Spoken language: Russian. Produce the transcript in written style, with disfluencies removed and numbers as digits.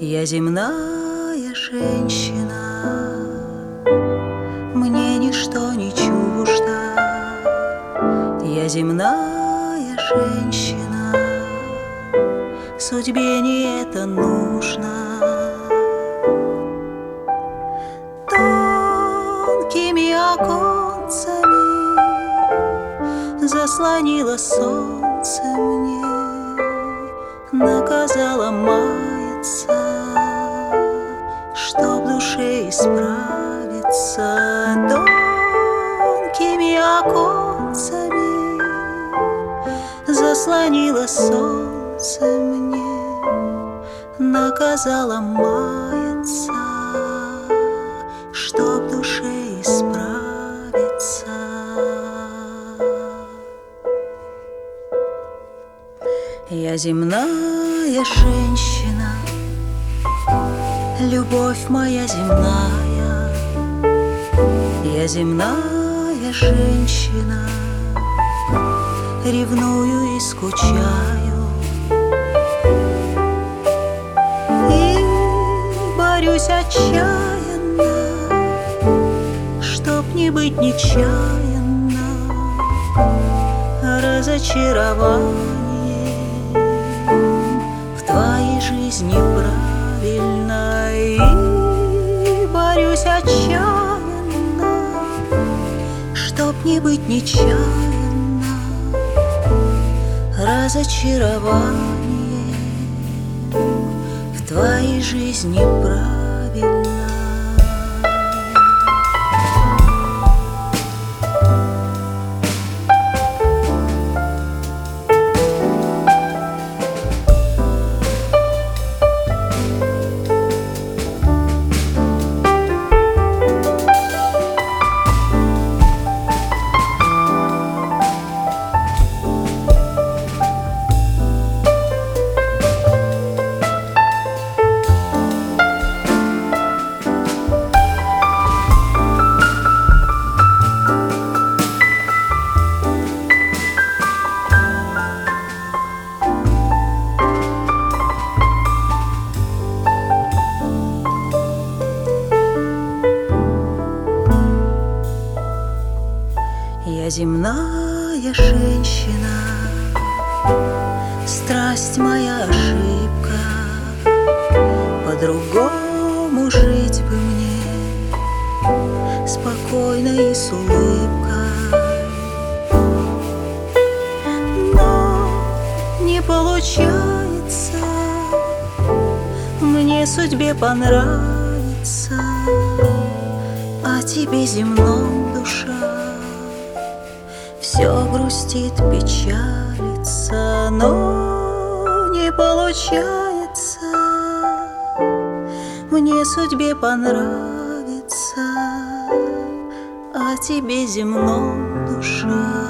Я земная женщина, мне ничто не чуждо. Я земная женщина, судьбе не это нужно. Тонкими оконцами заслонило солнце мне, наказала маяться, чтоб в душе исправиться. Тонкими оконцами заслонило солнце мне, наказала маяться, чтоб в душе исправиться. Я земная женщина, любовь моя земная. Я земная женщина, ревную и скучаю, и борюсь отчаянно, чтоб не быть нечаянно разочарованием в твоей жизни правильной. И борюсь отчаянно, чтоб не быть нечаянно разочарованием в твоей жизни правильной. Я земная женщина, страсть моя ошибка. По-другому жить бы мне, спокойно и с улыбкой. Но не получается мне судьбе понравиться, а тебе земном душа все грустит, печалится, но не получается мне судьбе понравиться, а тебе земном душа